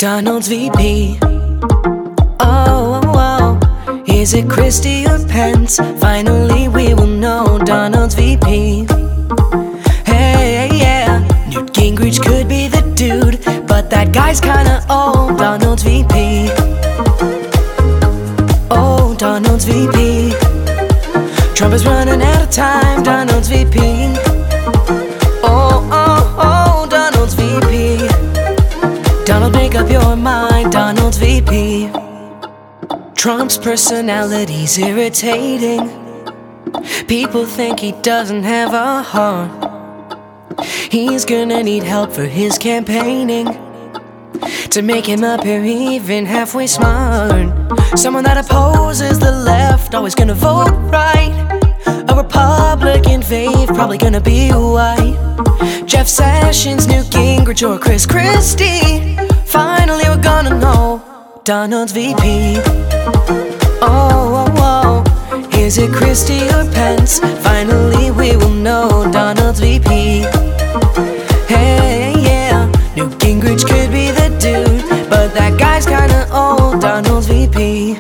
Donald's VP. Oh, oh, oh. Is it Christie or Pence? Finally we will know. Donald's VP. Hey, yeah. Newt Gingrich could be the dude, but that guy's kinda old. Donald's VP. Oh, Donald's VP. Trump is running out of time. Donald's VP. Oh, oh, oh, Donald's VP. Donald, make up your mind. Donald's VP. Trump's personality's irritating. People think he doesn't have a heart. He's gonna need help for his campaigning to make him appear even halfway smart. Someone that opposes the left, always gonna vote right. A Republican fave, probably gonna be white. Jeff Sessions, Newt Gingrich, or Chris Christie. Finally we're gonna know. Donald's VP. Oh, oh, oh. Is it Christie or Pence? Finally we will know. Donald's VP. Hey, yeah. Newt Gingrich could be the dude, but that guy's kinda old. Donald's VP.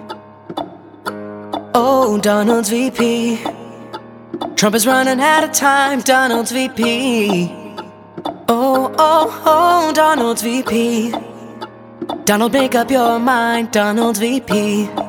Oh, Donald's VP. Trump is running out of time. Donald's VP. Oh, oh, oh, Donald's VP. Donald, make up your mind. Donald's VP.